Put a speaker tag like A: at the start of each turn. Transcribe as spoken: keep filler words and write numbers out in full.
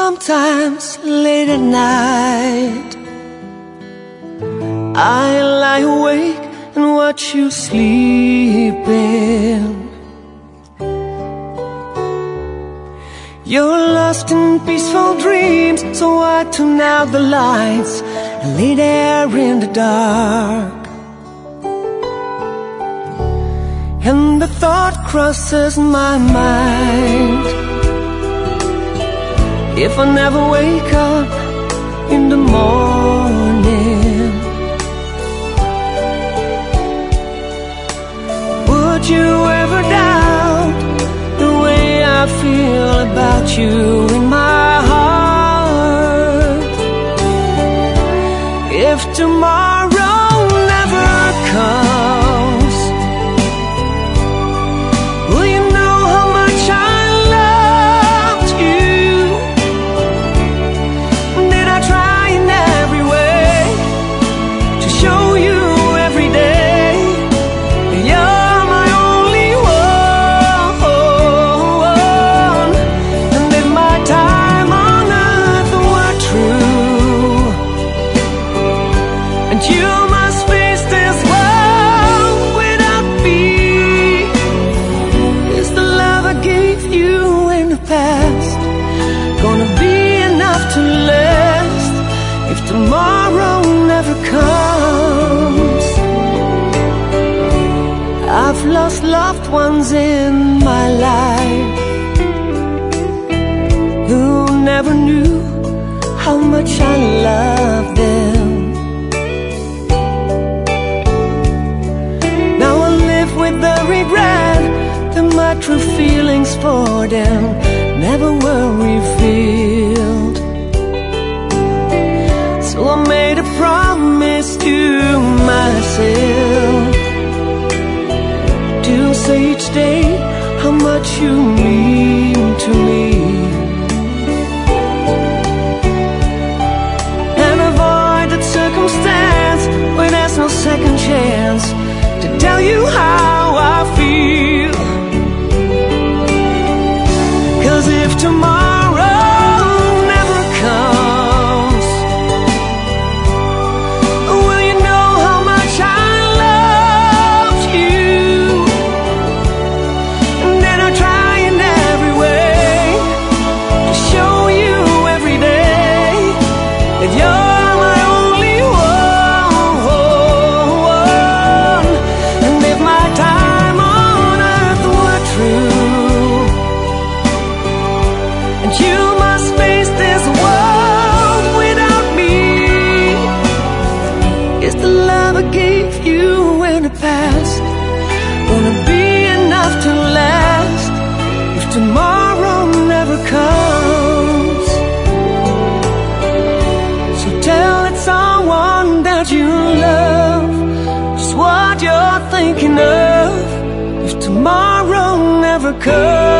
A: Sometimes late at night I lie awake and watch you sleeping. You're lost in peaceful dreams, so I turn out the lights and lay there in the dark. And the thought crosses my mind, if I never wake up in the morning, would you ever doubt the way I feel about you in my heart? If tomorrow never comes, will you know how much I loved you? Did I try in every way to show you every day that you're my only one? And if my time on earth were true, and you must face this world without me, is the love I gave you in the past gonna be enough to last if tomorrow never comes? I've lost loved ones in my life who never knew how much I loved them. Now I live with the regret that my true feelings for them never were revealed. So I made a promise to myself to say each day how much you mean to me, and avoid that circumstance where there's no second chance to tell you how I feel. 'Cause if tomorrow never comes, will you know how much I loved you? And then I try in every way to show you every day that you're my only one. And if my time on earth were true, and you must face this world without me, is the love I gave you in the past gonna be enough to last if tomorrow never comes? So tell it someone that you love just what you're thinking of if tomorrow never comes.